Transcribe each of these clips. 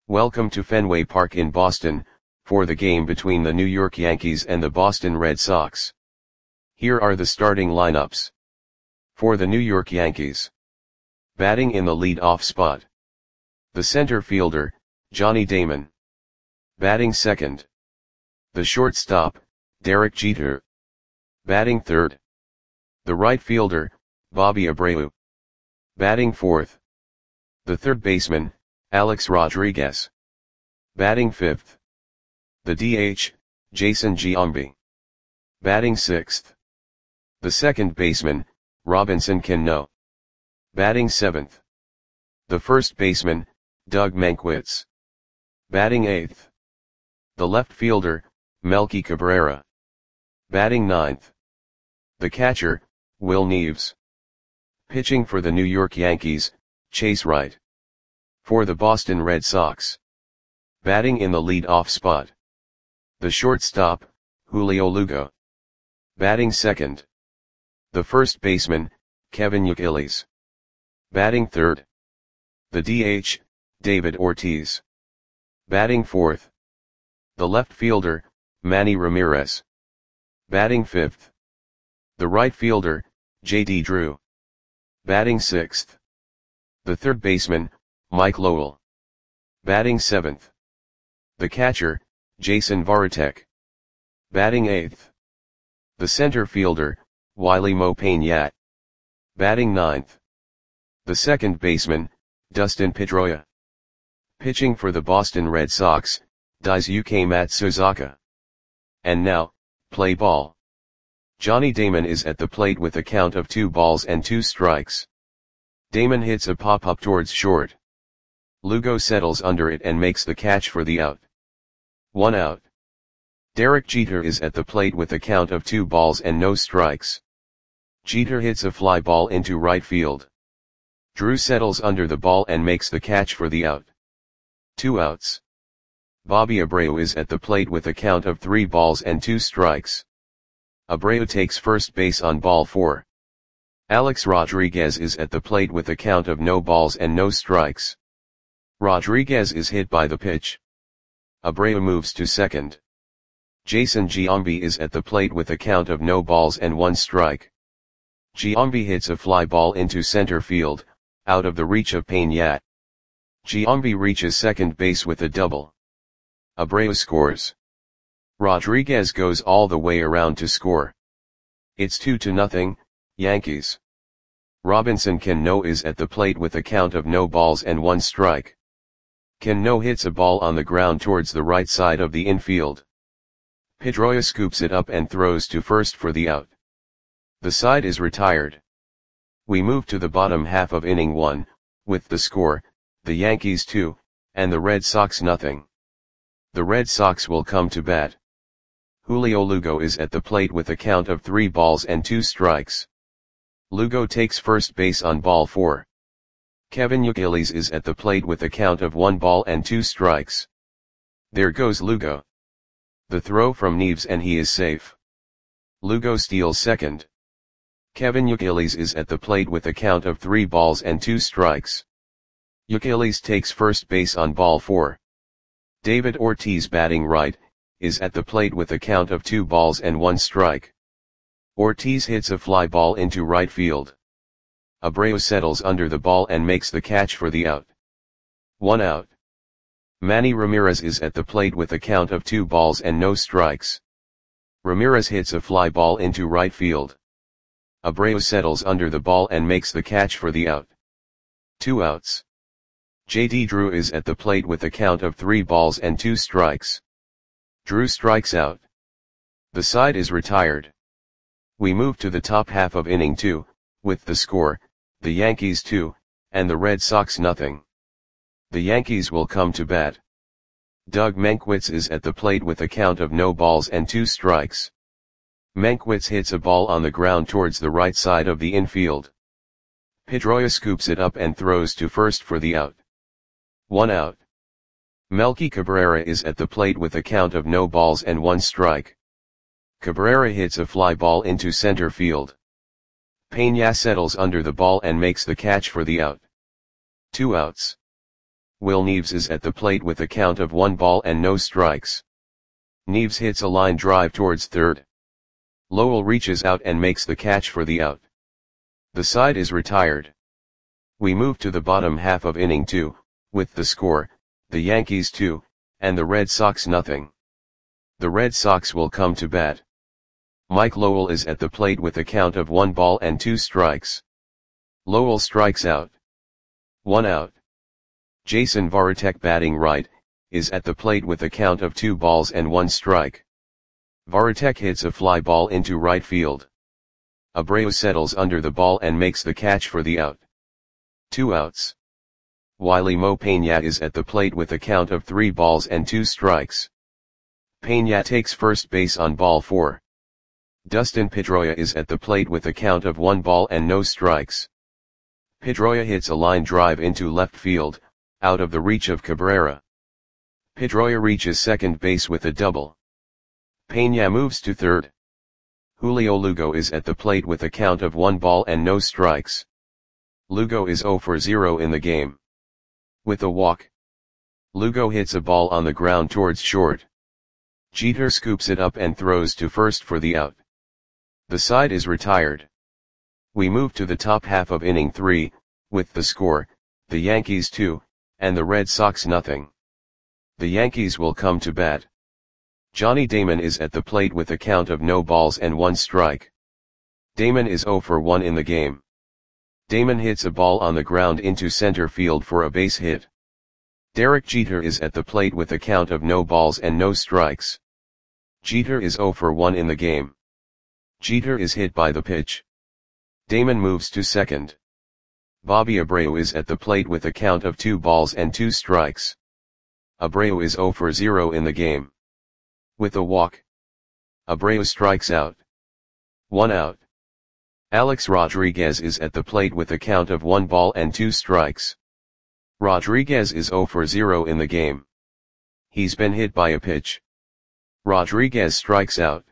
Welcome to Fenway Park in Boston, for the game between the New York Yankees and the Boston Red Sox. Here are the starting lineups. For the New York Yankees. Batting in the lead-off spot. The center fielder, Johnny Damon. Batting second. The shortstop, Derek Jeter. Batting third. The right fielder, Bobby Abreu. Batting fourth. The third baseman, Alex Rodriguez. Batting fifth. The DH, Jason Giambi. Batting sixth. The second baseman, Robinson Cano. Batting seventh. The first baseman, Doug Mankiewicz. Batting eighth. The left fielder, Melky Cabrera. Batting ninth. The catcher, Will Neves. Pitching for the New York Yankees, Chase Wright. For the Boston Red Sox. Batting in the lead-off spot. The shortstop, Julio Lugo. Batting second. The first baseman, Kevin Youkilis. Batting third. The DH, David Ortiz. Batting fourth. The left fielder, Manny Ramirez. Batting fifth. The right fielder, J.D. Drew. Batting sixth. The third baseman, Mike Lowell. Batting seventh. The catcher, Jason Varitek. Batting eighth. The center fielder, Wily Mo Peña. Batting ninth. The second baseman, Dustin Pedroia. Pitching for the Boston Red Sox, Daisuke Matsuzaka. And now, play ball. Johnny Damon is at the plate with a count of 2-2. Damon hits a pop-up towards short. Lugo settles under it and makes the catch for the out. 1 out. Derek Jeter is at the plate with a count of 2-0. Jeter hits a fly ball into right field. Drew settles under the ball and makes the catch for the out. 2 outs. Bobby Abreu is at the plate with a count of 3-2. Abreu takes first base on ball 4. Alex Rodriguez is at the plate with a count of no balls and no strikes. Rodriguez is hit by the pitch. Abreu moves to second. Jason Giambi is at the plate with a count of no balls and 1 strike. Giambi hits a fly ball into center field, out of the reach of Peña. Giambi reaches second base with a double. Abreu scores. Rodriguez goes all the way around to score. It's 2-0, Yankees. Robinson Cano is at the plate with a count of no balls and 1 strike. Cano hits a ball on the ground towards the right side of the infield. Pedroia scoops it up and throws to first for the out. The side is retired. We move to the bottom half of inning 1, with the score, the Yankees 2, and the Red Sox nothing. The Red Sox will come to bat. Julio Lugo is at the plate with a count of 3-2. Lugo takes first base on ball 4. Kevin Youkilis is at the plate with a count of 1-2. There goes Lugo. The throw from Neves and he is safe. Lugo steals second. Kevin Youkilis is at the plate with a count of 3-2. Youkilis takes first base on ball 4. David Ortiz batting right, is at the plate with a count of 2-1. Ortiz hits a fly ball into right field. Abreu settles under the ball and makes the catch for the out. 1 out. Manny Ramirez is at the plate with a count of 2-0. Ramirez hits a fly ball into right field. Abreu settles under the ball and makes the catch for the out. 2 outs. J.D. Drew is at the plate with a count of 3-2. Drew strikes out. The side is retired. We move to the top half of inning 2, with the score, the Yankees 2, and the Red Sox nothing. The Yankees will come to bat. Doug Mankiewicz is at the plate with a count of no balls and 2 strikes. Mankiewicz hits a ball on the ground towards the right side of the infield. Pedroia scoops it up and throws to first for the out. 1 out. Melky Cabrera is at the plate with a count of no balls and 1 strike. Cabrera hits a fly ball into center field. Peña settles under the ball and makes the catch for the out. 2 outs. Will Neves is at the plate with a count of 1 ball and no strikes. Neves hits a line drive towards third. Lowell reaches out and makes the catch for the out. The side is retired. We move to the bottom half of inning 2, with the score, the Yankees 2, and the Red Sox nothing. The Red Sox will come to bat. Mike Lowell is at the plate with a count of 1 ball and 2 strikes. Lowell strikes out. 1 out. Jason Varitek, batting right, is at the plate with a count of 2 balls and 1 strike. Varitek hits a fly ball into right field. Abreu settles under the ball and makes the catch for the out. 2 outs. Wiley Mo Peña is at the plate with a count of 3 balls and 2 strikes. Peña takes first base on ball 4. Dustin Pedroia is at the plate with a count of 1 ball and no strikes. Pedroia hits a line drive into left field, out of the reach of Cabrera. Pedroia reaches second base with a double. Peña moves to third. Julio Lugo is at the plate with a count of 1 ball and no strikes. Lugo is 0 for 0 in the game. With a walk, Lugo hits a ball on the ground towards short. Jeter scoops it up and throws to first for the out. The side is retired. We move to the top half of inning 3, with the score, the Yankees 2, and the Red Sox nothing. The Yankees will come to bat. Johnny Damon is at the plate with a count of no balls and 1 strike. Damon is 0 for 1 in the game. Damon hits a ball on the ground into center field for a base hit. Derek Jeter is at the plate with a count of no balls and no strikes. Jeter is 0 for 1 in the game. Jeter is hit by the pitch. Damon moves to second. Bobby Abreu is at the plate with a count of 2 balls and 2 strikes. Abreu is 0 for 0 in the game. With a walk, Abreu strikes out. 1 out. Alex Rodriguez is at the plate with a count of 1 ball and 2 strikes. Rodriguez is 0 for 0 in the game. He's been hit by a pitch. Rodriguez strikes out.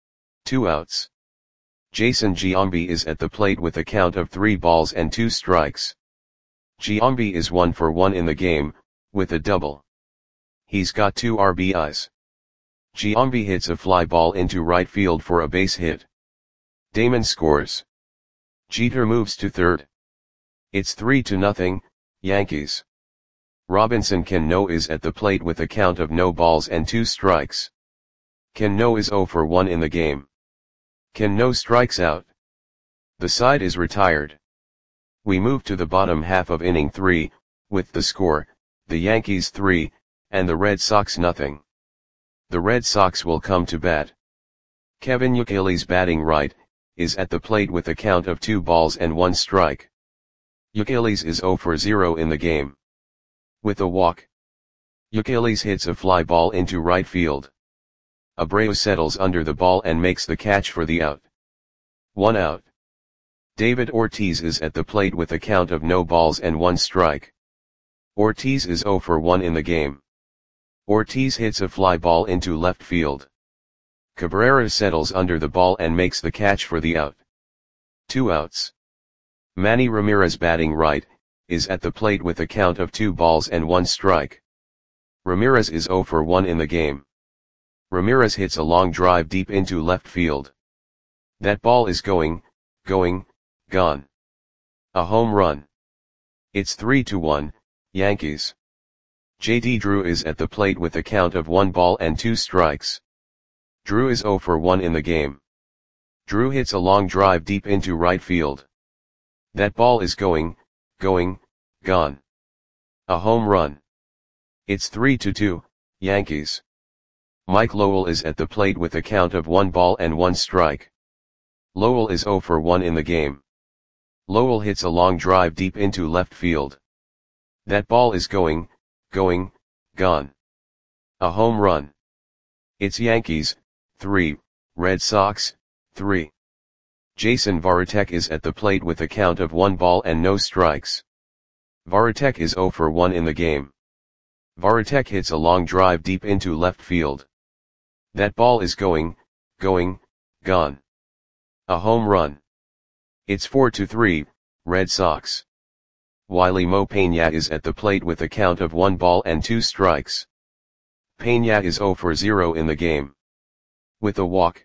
2 outs. Jason Giambi is at the plate with a count of 3 balls and 2 strikes. Giambi is 1 for 1 in the game, with a double. He's got 2 RBIs. Giambi hits a fly ball into right field for a base hit. Damon scores. Jeter moves to third. It's 3-0, Yankees. Robinson Cano is at the plate with a count of no balls and 2 strikes. Cano is 0 for 1 in the game. Cano strikes out. The side is retired. We move to the bottom half of inning 3, with the score, the Yankees 3, and the Red Sox nothing. The Red Sox will come to bat. Kevin Youkilis, batting right, is at the plate with a count of 2 balls and 1 strike. Youkilis is 0 for 0 in the game. With a walk, Youkilis hits a fly ball into right field. Abreu settles under the ball and makes the catch for the out. 1 out. David Ortiz is at the plate with a count of no balls and 1 strike. Ortiz is 0 for 1 in the game. Ortiz hits a fly ball into left field. Cabrera settles under the ball and makes the catch for the out. 2 outs. Manny Ramirez, batting right, is at the plate with a count of 2 balls and 1 strike. Ramirez is 0 for 1 in the game. Ramirez hits a long drive deep into left field. That ball is gone. A home run. It's 3-1, Yankees. J.D. Drew is at the plate with a count of 1 ball and 2 strikes. Drew is 0 for 1 in the game. Drew hits a long drive deep into right field. That ball is gone. A home run. It's 3-2, Yankees. Mike Lowell is at the plate with a count of 1 ball and 1 strike. Lowell is 0 for 1 in the game. Lowell hits a long drive deep into left field. That ball is gone. A home run. It's Yankees 3, Red Sox 3. Jason Varitek is at the plate with a count of 1 ball and no strikes. Varitek is 0 for 1 in the game. Varitek hits a long drive deep into left field. That ball is gone. A home run. It's 4-3, Red Sox. Willie Mo Peña is at the plate with a count of 1 ball and 2 strikes. Peña is 0 for 0 in the game. With a walk,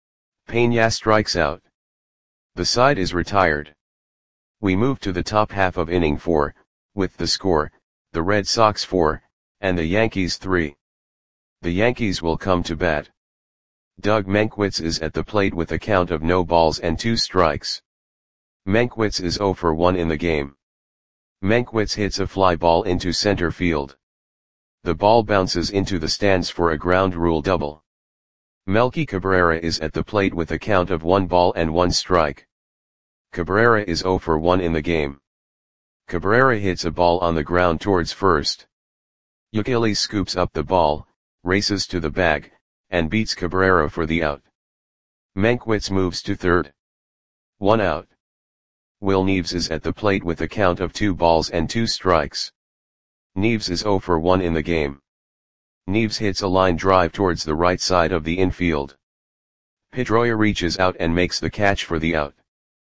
Peña strikes out. The side is retired. We move to the top half of inning 4, with the score, the Red Sox 4, and the Yankees 3. The Yankees will come to bat. Doug Mankiewicz is at the plate with a count of no balls and 2 strikes. Mankiewicz is 0 for 1 in the game. Mankiewicz hits a fly ball into center field. The ball bounces into the stands for a ground rule double. Melky Cabrera is at the plate with a count of 1 ball and 1 strike. Cabrera is 0 for 1 in the game. Cabrera hits a ball on the ground towards first. Youkilis scoops up the ball, races to the bag, and beats Cabrera for the out. Mankiewicz moves to third. 1 out. Will Neves is at the plate with a count of 2 balls and 2 strikes. Neves is 0 for 1 in the game. Neves hits a line drive towards the right side of the infield. Pedroia reaches out and makes the catch for the out.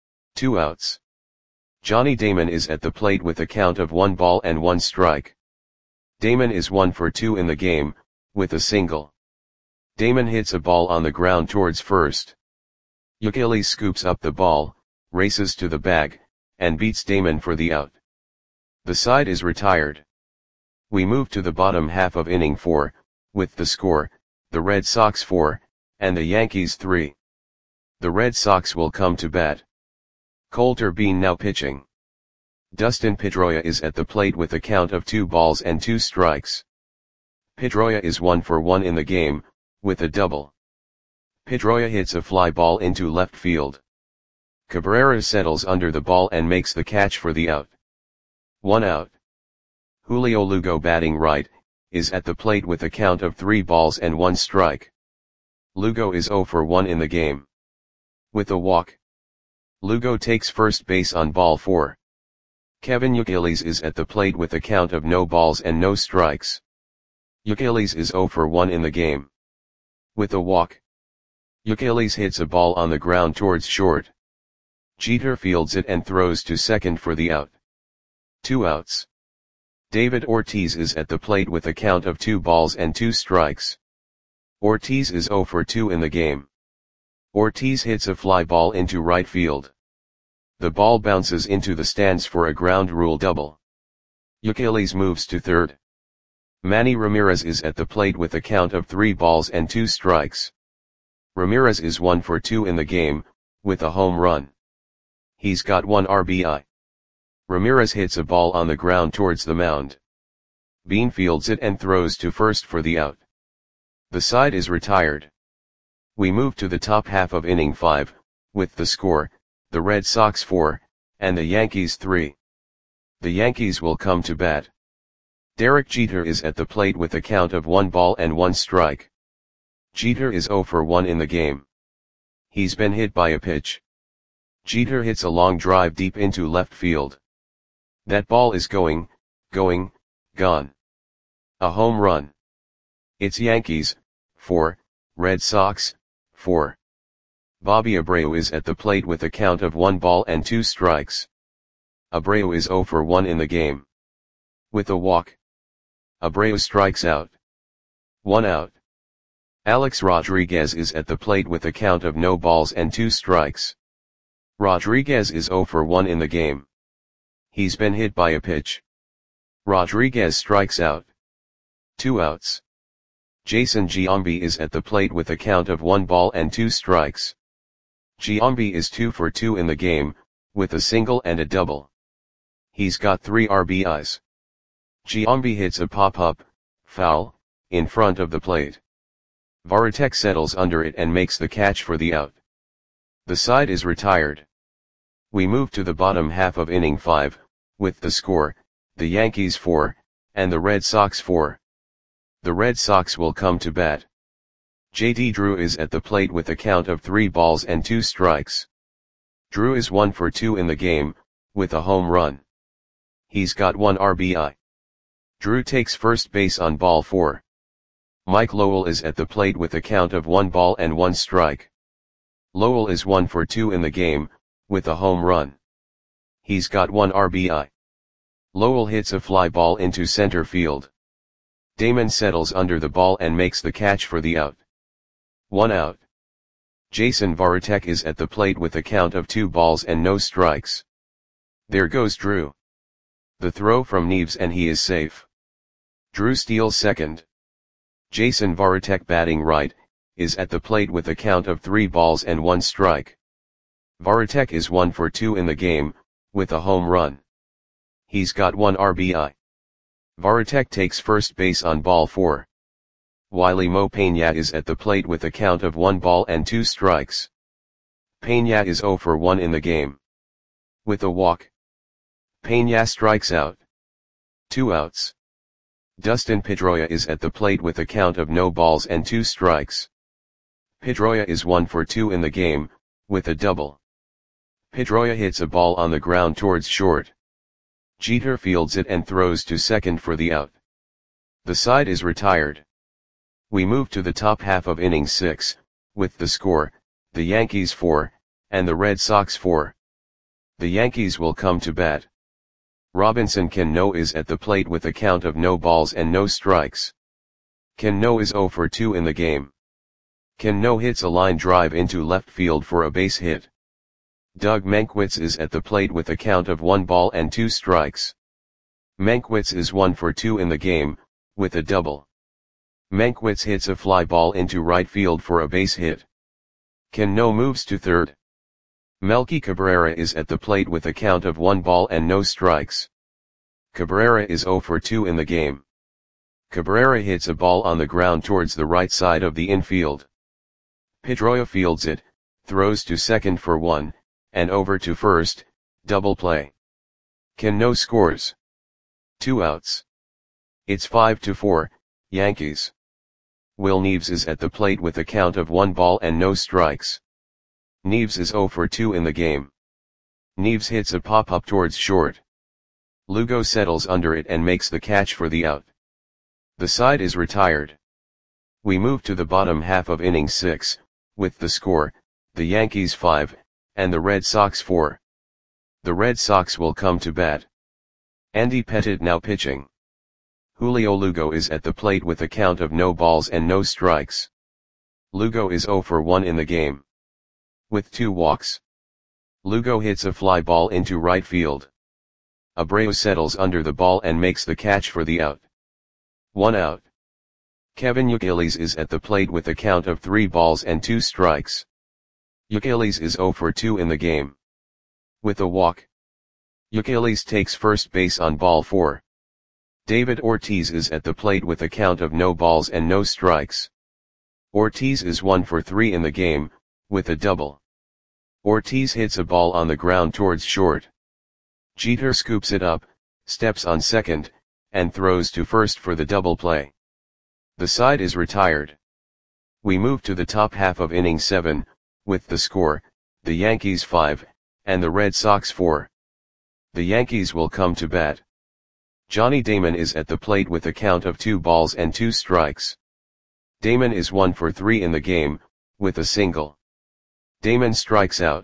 2 outs. Johnny Damon is at the plate with a count of 1 ball and 1 strike. Damon is 1 for 2 in the game, with a single. Damon hits a ball on the ground towards first. Youkilis scoops up the ball, races to the bag, and beats Damon for the out. The side is retired. We move to the bottom half of inning 4, with the score, the Red Sox 4, and the Yankees 3. The Red Sox will come to bat. Colter Bean now pitching. Dustin Pedroia is at the plate with a count of 2 balls and 2 strikes. Pedroia is 1 for 1 in the game, with a double. Pedroia hits a fly ball into left field. Cabrera settles under the ball and makes the catch for the out. 1 out. Julio Lugo batting right, is at the plate with a count of 3 balls and 1 strike. Lugo is 0 for 1 in the game. With a walk, Lugo takes first base on ball 4. Kevin Youkilis is at the plate with a count of no balls and no strikes. Youkilis is 0 for 1 in the game. With a walk, Youkilis hits a ball on the ground towards short. Jeter fields it and throws to second for the out. 2 outs. David Ortiz is at the plate with a count of 2 balls and 2 strikes. Ortiz is 0 for 2 in the game. Ortiz hits a fly ball into right field. The ball bounces into the stands for a ground rule double. Youkilis moves to third. Manny Ramirez is at the plate with a count of 3 balls and 2 strikes. Ramirez is 1 for 2 in the game, with a home run. He's got 1 RBI. Ramirez hits a ball on the ground towards the mound. Bean fields it and throws to first for the out. The side is retired. We move to the top half of inning 5, with the score, the Red Sox 4, and the Yankees 3. The Yankees will come to bat. Derek Jeter is at the plate with a count of 1 ball and 1 strike. Jeter is 0 for 1 in the game. He's been hit by a pitch. Jeter hits a long drive deep into left field. That ball is gone. A home run. It's Yankees 4, Red Sox 4. Bobby Abreu is at the plate with a count of 1 ball and 2 strikes. Abreu is 0 for 1 in the game. With a walk, Abreu strikes out. 1 out. Alex Rodriguez is at the plate with a count of no balls and 2 strikes. Rodriguez is 0 for 1 in the game. He's been hit by a pitch. Rodriguez strikes out. 2 outs. Jason Giambi is at the plate with a count of 1 ball and 2 strikes. Giambi is 2 for 2 in the game, with a single and a double. He's got 3 RBIs. Giambi hits a pop-up, foul, in front of the plate. Varitek settles under it and makes the catch for the out. The side is retired. We move to the bottom half of inning 5, with the score, the Yankees 4, and the Red Sox 4. The Red Sox will come to bat. J.D. Drew is at the plate with a count of 3 balls and 2 strikes. Drew is 1 for 2 in the game, with a home run. He's got 1 RBI. Drew takes first base on ball 4. Mike Lowell is at the plate with a count of 1 ball and 1 strike. Lowell is 1 for 2 in the game, with a home run. He's got 1 RBI. Lowell hits a fly ball into center field. Damon settles under the ball and makes the catch for the out. 1 out. Jason Varitek is at the plate with a count of 2 balls and no strikes. There goes Drew. The throw from Neves and he is safe. Drew steals second. Jason Varitek, batting right, is at the plate with a count of 3 balls and 1 strike. Varitek is 1 for 2 in the game, with a home run. He's got 1 RBI. Varitek takes first base on ball 4. Wiley Mo Peña is at the plate with a count of 1 ball and 2 strikes. Peña is 0 for 1 in the game. With a walk, Peña strikes out. 2 outs. Dustin Pedroia is at the plate with a count of no balls and 2 strikes. Pedroia is 1 for 2 in the game, with a double. Pedroia hits a ball on the ground towards short. Jeter fields it and throws to second for the out. The side is retired. We move to the top half of inning 6, with the score, the Yankees 4, and the Red Sox 4. The Yankees will come to bat. Robinson Cano is at the plate with a count of no balls and no strikes. Cano is 0 for 2 in the game. Cano hits a line drive into left field for a base hit. Doug Mankiewicz is at the plate with a count of 1 ball and 2 strikes. Mankiewicz is 1 for 2 in the game, with a double. Mankiewicz hits a fly ball into right field for a base hit. Cano moves to third. Melky Cabrera is at the plate with a count of 1 ball and no strikes. Cabrera is 0 for 2 in the game. Cabrera hits a ball on the ground towards the right side of the infield. Pedroia fields it, throws to second for 1, and over to first, double play. Cano scores. 2 outs. It's 5-4, Yankees. Will Neves is at the plate with a count of 1 ball and no strikes. Neves is 0 for 2 in the game. Neves hits a pop-up towards short. Lugo settles under it and makes the catch for the out. The side is retired. We move to the bottom half of inning 6, with the score, the Yankees 5, and the Red Sox 4. The Red Sox will come to bat. Andy Pettitte now pitching. Julio Lugo is at the plate with a count of no balls and no strikes. Lugo is 0 for 1 in the game. With 2 walks. Lugo hits a fly ball into right field. Abreu settles under the ball and makes the catch for the out. 1 out. Kevin Youkilis is at the plate with a count of 3 balls and 2 strikes. Youkilis is 0 for 2 in the game. With a walk. Youkilis takes first base on ball 4. David Ortiz is at the plate with a count of no balls and no strikes. Ortiz is 1 for 3 in the game, with a double. Ortiz hits a ball on the ground towards short. Jeter scoops it up, steps on second, and throws to first for the double play. The side is retired. We move to the top half of inning 7, with the score, the Yankees 5, and the Red Sox 4. The Yankees will come to bat. Johnny Damon is at the plate with a count of 2 balls and 2 strikes. Damon is 1 for 3 in the game, with a single. Damon strikes out.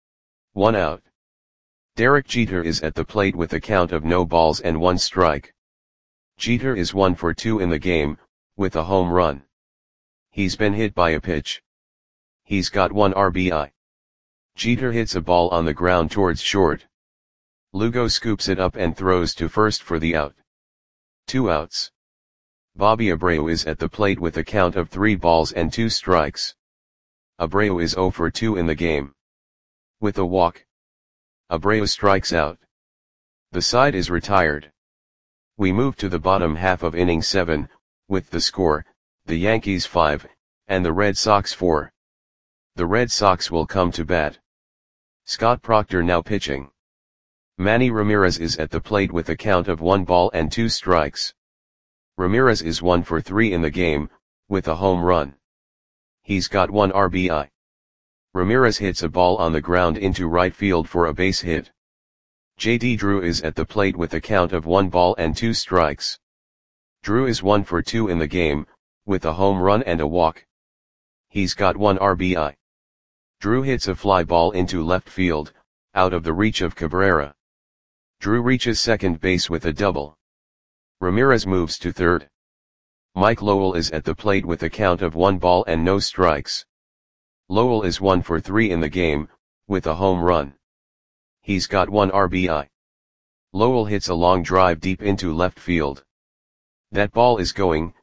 1 out. Derek Jeter is at the plate with a count of no balls and 1 strike. Jeter is 1 for 2 in the game, with a home run. He's been hit by a pitch. He's got 1 RBI. Jeter hits a ball on the ground towards short. Lugo scoops it up and throws to first for the out. 2 outs. Bobby Abreu is at the plate with a count of 3 balls and 2 strikes. Abreu is 0 for 2 in the game. With a walk. Abreu strikes out. The side is retired. We move to the bottom half of inning 7, with the score, the Yankees 5, and the Red Sox 4. The Red Sox will come to bat. Scott Proctor now pitching. Manny Ramirez is at the plate with a count of 1 ball and 2 strikes. Ramirez is 1 for 3 in the game, with a home run. He's got 1 RBI. Ramirez hits a ball on the ground into right field for a base hit. J.D. Drew is at the plate with a count of 1 ball and 2 strikes. Drew is 1 for 2 in the game, with a home run and a walk. He's got 1 RBI. Drew hits a fly ball into left field, out of the reach of Cabrera. Drew reaches second base with a double. Ramirez moves to third. Mike Lowell is at the plate with a count of 1 ball and no strikes. Lowell is 1 for 3 in the game, with a home run. He's got 1 RBI. Lowell hits a long drive deep into left field. That ball is gone.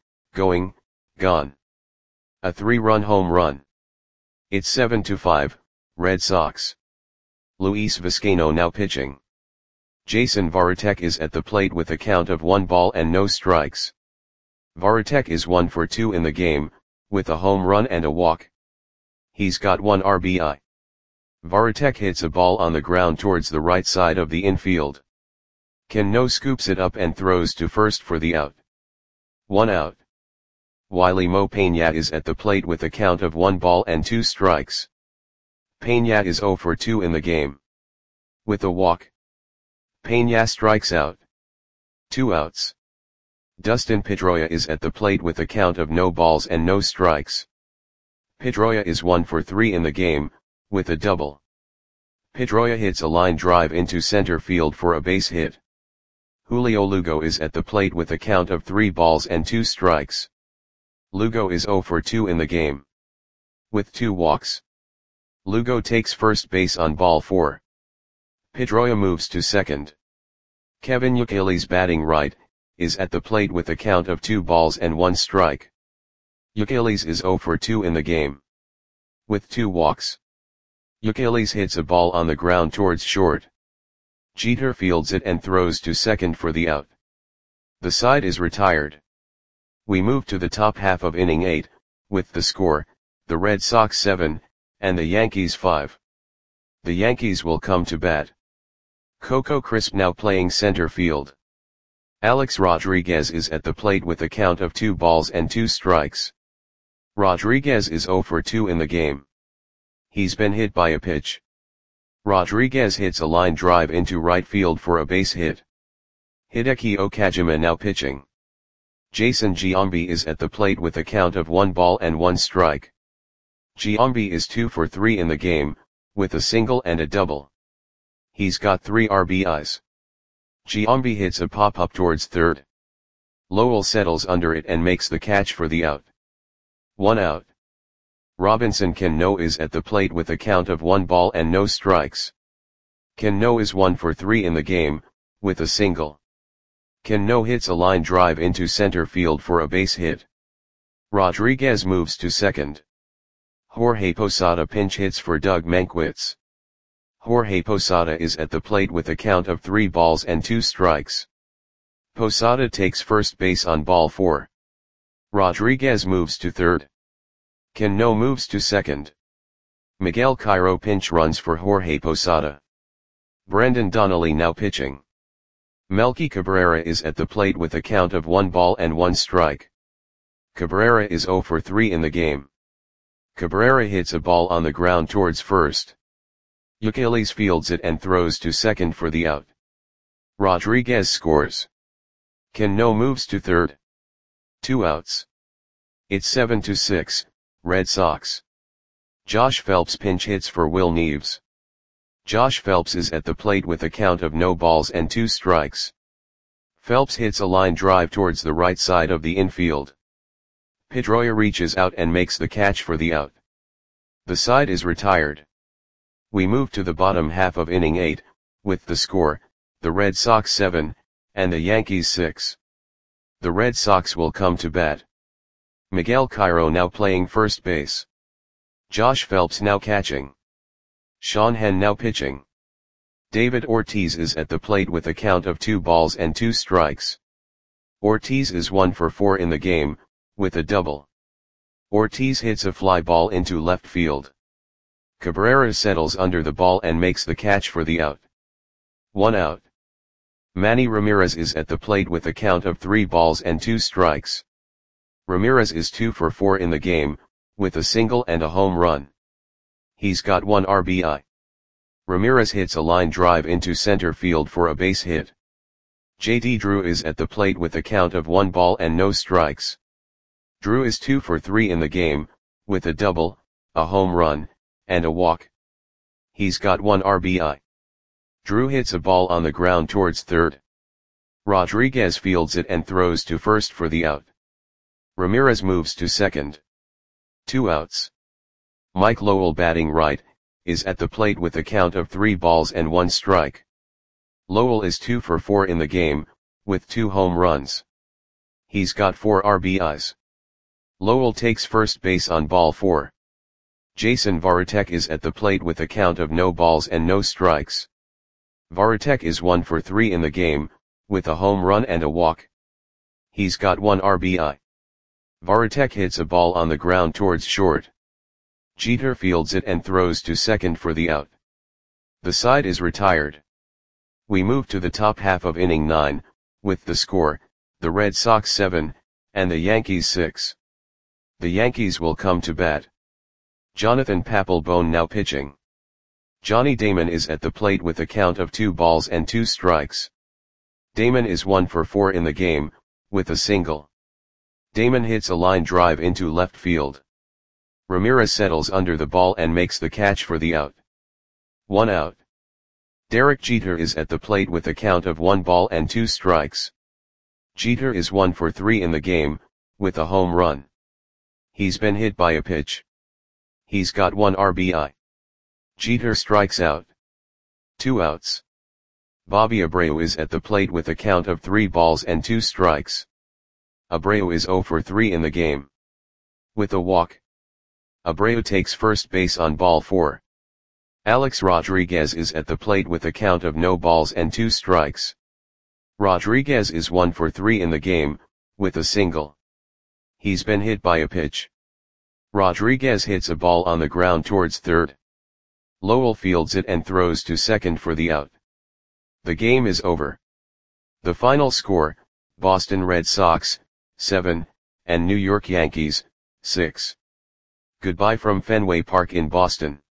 A 3-run home run. It's 7-5, Red Sox. Luis Vizcaino now pitching. Jason Varitek is at the plate with a count of 1 ball and no strikes. Varitek is 1 for 2 in the game, with a home run and a walk. He's got 1 RBI. Varitek hits a ball on the ground towards the right side of the infield. Cano scoops it up and throws to first for the out. 1 out. Wiley Mo Peña is at the plate with a count of 1 ball and 2 strikes. Peña is 0 for 2 in the game. With a walk. Peña strikes out. 2 outs. Dustin Pedroia is at the plate with a count of no balls and no strikes. Pedroia is 1 for 3 in the game, with a double. Pedroia hits a line drive into center field for a base hit. Julio Lugo is at the plate with a count of 3 balls and 2 strikes. Lugo is 0 for 2 in the game. With 2 walks. Lugo takes first base on ball 4. Pedroia moves to second. Kevin Youkilis batting right, is at the plate with a count of 2 balls and 1 strike. Youkilis is 0 for 2 in the game. With 2 walks. Youkilis hits a ball on the ground towards short. Jeter fields it and throws to second for the out. The side is retired. We move to the top half of inning 8, with the score, the Red Sox 7, and the Yankees 5. The Yankees will come to bat. Coco Crisp now playing center field. Alex Rodriguez is at the plate with a count of 2 balls and 2 strikes. Rodriguez is 0 for 2 in the game. He's been hit by a pitch. Rodriguez hits a line drive into right field for a base hit. Hideki Okajima now pitching. Jason Giambi is at the plate with a count of 1 ball and 1 strike. Giambi is 2 for 3 in the game, with a single and a double. He's got 3 RBIs. Giambi hits a pop-up towards third. Lowell settles under it and makes the catch for the out. 1 out. Robinson Cano is at the plate with a count of 1 ball and no strikes. Cano is 1 for 3 in the game, with a single. Cano hits a line drive into center field for a base hit. Rodriguez moves to second. Jorge Posada pinch hits for Doug Mankiewicz. Jorge Posada is at the plate with a count of 3 balls and 2 strikes. Posada takes first base on ball 4. Rodriguez moves to third. Cano moves to second. Miguel Cairo pinch runs for Jorge Posada. Brendan Donnelly now pitching. Melky Cabrera is at the plate with a count of 1 ball and 1 strike. Cabrera is 0 for 3 in the game. Cabrera hits a ball on the ground towards first. Youkilis fields it and throws to second for the out. Rodriguez scores. Cano moves to third. 2 outs. It's 7-6, Red Sox. Josh Phelps pinch hits for Will Neves. Josh Phelps is at the plate with a count of no balls and 2 strikes. Phelps hits a line drive towards the right side of the infield. Pedroia reaches out and makes the catch for the out. The side is retired. We move to the bottom half of inning 8, with the score, the Red Sox 7, and the Yankees 6. The Red Sox will come to bat. Miguel Cairo now playing first base. Josh Phelps now catching. Sean Henn now pitching. David Ortiz is at the plate with a count of 2 balls and 2 strikes. Ortiz is 1 for 4 in the game, with a double. Ortiz hits a fly ball into left field. Cabrera settles under the ball and makes the catch for the out. 1 out. Manny Ramirez is at the plate with a count of 3 balls and 2 strikes. Ramirez is 2 for 4 in the game, with a single and a home run. He's got 1 RBI. Ramirez hits a line drive into center field for a base hit. JD Drew is at the plate with a count of 1 ball and no strikes. Drew is 2 for 3 in the game, with a double, a home run, and a walk. He's got 1 RBI. Drew hits a ball on the ground towards third. Rodriguez fields it and throws to first for the out. Ramirez moves to second. 2 outs. Mike Lowell, batting right, is at the plate with a count of 3 balls and 1 strike. Lowell is 2 for 4 in the game, with 2 home runs. He's got 4 RBIs. Lowell takes first base on ball 4. Jason Varitek is at the plate with a count of no balls and no strikes. Varitek is 1 for 3 in the game, with a home run and a walk. He's got 1 RBI. Varitek hits a ball on the ground towards short. Jeter fields it and throws to second for the out. The side is retired. We move to the top half of inning 9, with the score, the Red Sox 7, and the Yankees 6. The Yankees will come to bat. Jonathan Papelbon now pitching. Johnny Damon is at the plate with a count of 2 balls and 2 strikes. Damon is 1 for 4 in the game, with a single. Damon hits a line drive into left field. Ramirez settles under the ball and makes the catch for the out. 1 out. Derek Jeter is at the plate with a count of 1 ball and 2 strikes. Jeter is 1 for 3 in the game, with a home run. He's been hit by a pitch. He's got 1 RBI. Jeter strikes out. 2 outs. Bobby Abreu is at the plate with a count of 3 balls and 2 strikes. Abreu is 0 for 3 in the game. With a walk. Abreu takes first base on ball 4. Alex Rodriguez is at the plate with a count of no balls and 2 strikes. Rodriguez is 1 for 3 in the game, with a single. He's been hit by a pitch. Rodriguez hits a ball on the ground towards third. Lowell fields it and throws to second for the out. The game is over. The final score, Boston Red Sox, 7, and New York Yankees, 6. Goodbye from Fenway Park in Boston.